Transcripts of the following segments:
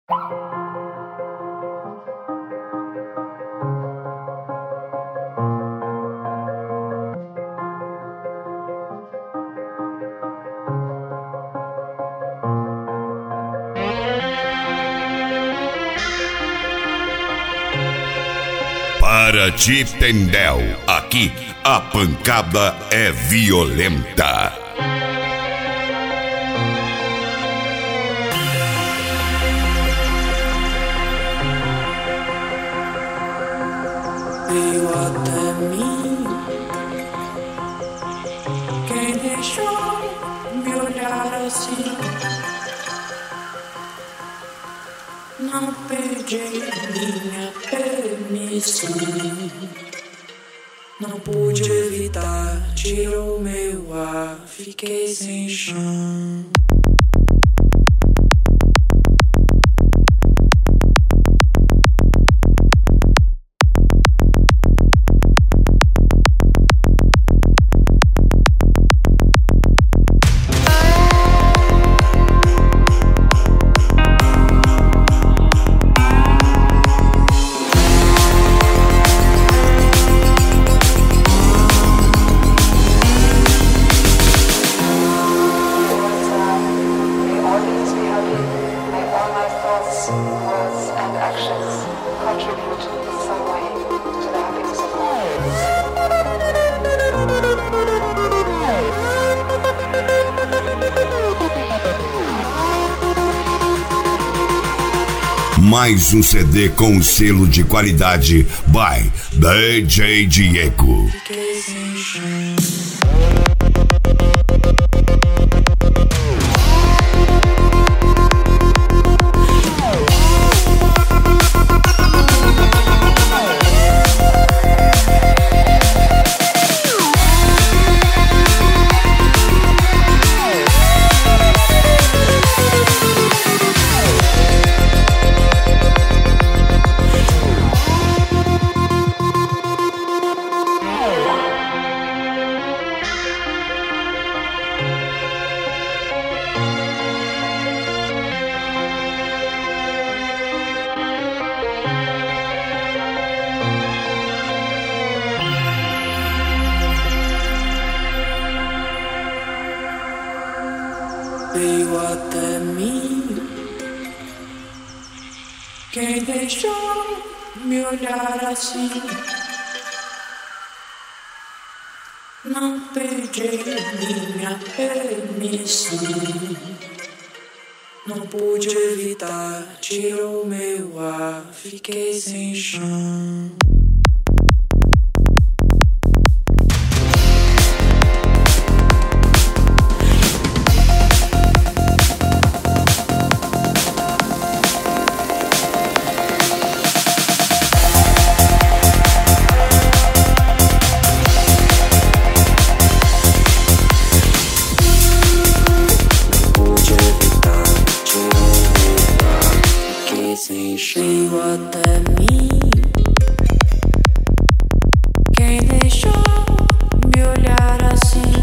Para ti, Tendel, aqui a pancada é violenta. Veio até mim, quem deixou me olhar assim. Não pedi minha permissão, não pude evitar, tirou meu ar, fiquei sem chão. Words and actions contribute in some way to the happiness of all. Mais um CD com selo de qualidade by DJ Diego. Veio até mim, quem deixou me olhar assim. Não pedi minha permissão, não pude evitar, tirou meu ar, fiquei sem chão. Veio até mim, quem deixou me olhar assim.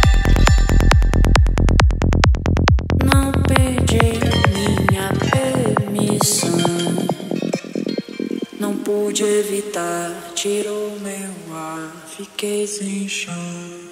Não pedi minha permissão, não pude evitar, tirou meu ar, fiquei sem chão.